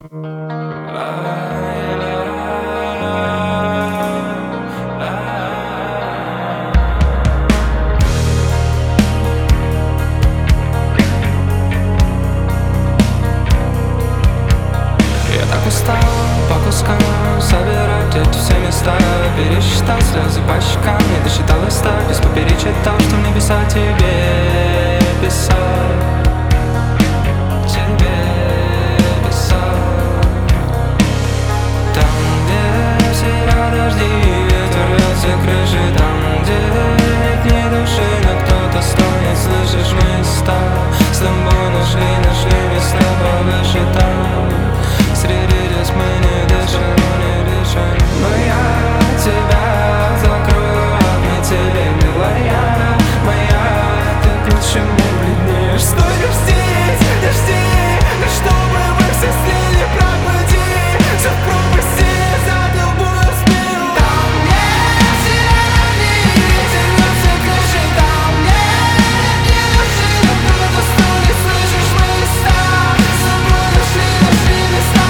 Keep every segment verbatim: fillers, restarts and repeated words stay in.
Устал по кускам собирать эти все места. Пересчитал слезы по щекам, не досчитал и ста. Без поперечь читал, что мне писать тебе, писать тебе, писать. Там, где серия дожди, ветер рвется крыши. Там, где нет ни души, но кто-то стонет, слышишь места. С тобой нашли, нашли места повыше там. Среди здесь мы не дышим, не дышим. Но я тебя закрою, отметили, милая моя. Ты к лучшему бледнеешь. Стой, дожди, дожди, да чтобы мы все слили пропади. Все в пропасти, за тобой успею. Там нет зелени, ветер рвется крыши. Там нет ни души, но кто-то стонет, слышишь места. С тобой нашли, нашли места.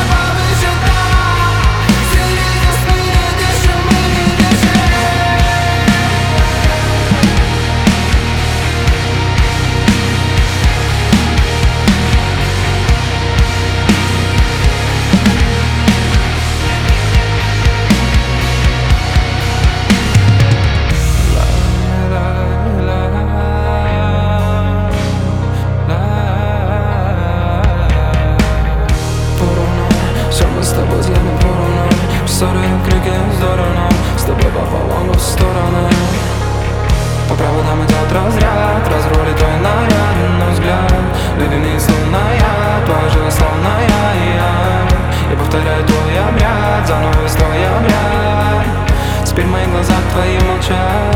Ссоры, крики, здорово. С тобой пополам в стороны. По проводам идет разряд, разрулит твой наряд, но взгляд ледяные словная, твоя жила словная я. Я повторяю твой обряд, заново твой обряд. Теперь мои глаза твои молчат.